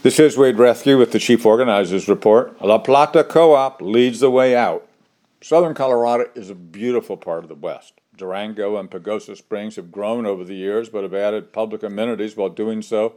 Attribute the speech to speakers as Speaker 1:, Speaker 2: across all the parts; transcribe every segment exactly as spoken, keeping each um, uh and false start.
Speaker 1: This is Wade Rescue with the Chief Organizers Report. La Plata Co-op leads the way out. Southern Colorado is a beautiful part of the West. Durango and Pagosa Springs have grown over the years, but have added public amenities while doing so,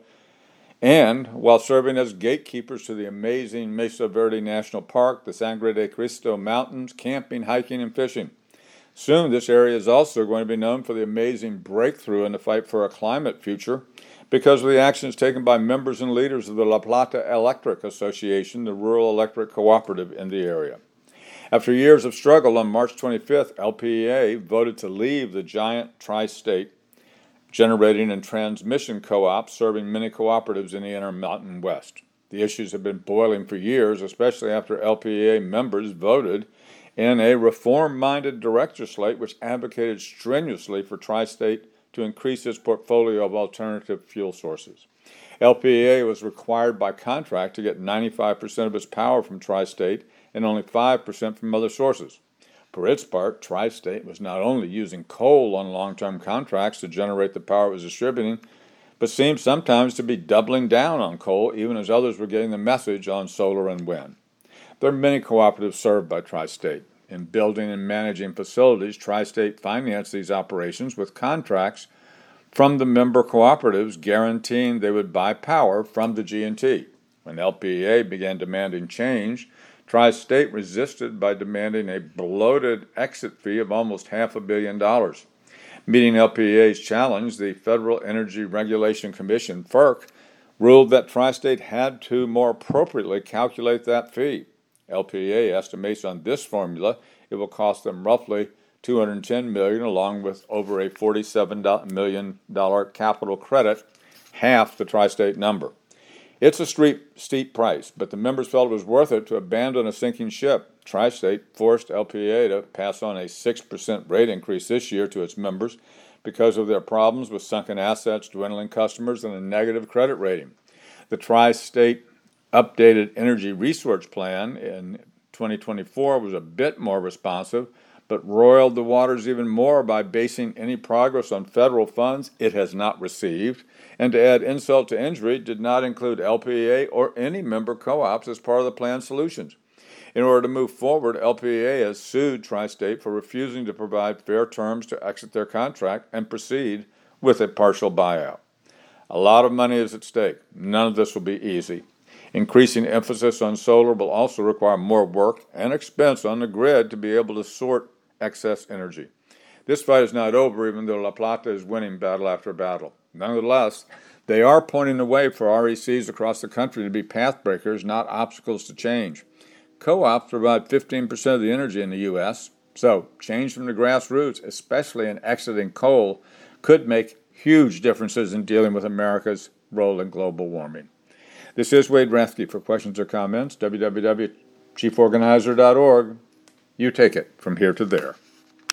Speaker 1: and while serving as gatekeepers to the amazing Mesa Verde National Park, the Sangre de Cristo Mountains, camping, hiking, and fishing. Soon, this area is also going to be known for the amazing breakthrough in the fight for a climate future because of the actions taken by members and leaders of the La Plata Electric Association, the rural electric cooperative in the area. After years of struggle, on March twenty-fifth, L P E A voted to leave the giant tri-state generating and transmission co-op serving many cooperatives in the Intermountain West. The issues have been boiling for years, especially after L P E A members voted in a reform-minded director slate which advocated strenuously for Tri-State to increase its portfolio of alternative fuel sources. L P E A was required by contract to get ninety-five percent of its power from Tri-State and only five percent from other sources. For its part, Tri-State was not only using coal on long-term contracts to generate the power it was distributing, but seemed sometimes to be doubling down on coal even as others were getting the message on solar and wind. There are many cooperatives served by Tri-State. In building and managing facilities, Tri-State financed these operations with contracts from the member cooperatives guaranteeing they would buy power from the G and T. When L P E A began demanding change, Tri-State resisted by demanding a bloated exit fee of almost half a billion dollars. Meeting L P E A's challenge, the Federal Energy Regulation Commission, F E R C, ruled that Tri-State had to more appropriately calculate that fee. L P E A estimates on this formula it will cost them roughly two hundred ten million dollars along with over a forty-seven million dollars capital credit, half the Tri-State number. It's a steep, steep price, but the members felt it was worth it to abandon a sinking ship. Tri-State forced L P E A to pass on a six percent rate increase this year to its members because of their problems with sunken assets, dwindling customers, and a negative credit rating. The Tri-State updated energy research plan in twenty twenty-four was a bit more responsive, but roiled the waters even more by basing any progress on federal funds it has not received, and to add insult to injury, did not include L P E A or any member co-ops as part of the plan solutions. In order to move forward, L P E A has sued Tri-State for refusing to provide fair terms to exit their contract and proceed with a partial buyout. A lot of money is at stake. None of this will be easy. Increasing emphasis on solar will also require more work and expense on the grid to be able to sort excess energy. This fight is not over, even though La Plata is winning battle after battle. Nonetheless, they are pointing the way for R E Cs across the country to be pathbreakers, not obstacles to change. Co-ops provide fifteen percent of the energy in the U S, so change from the grassroots, especially in exiting coal, could make huge differences in dealing with America's role in global warming. This is Wade Rescue. For questions or comments, w w w dot chief organizer dot org. You take it from here to there.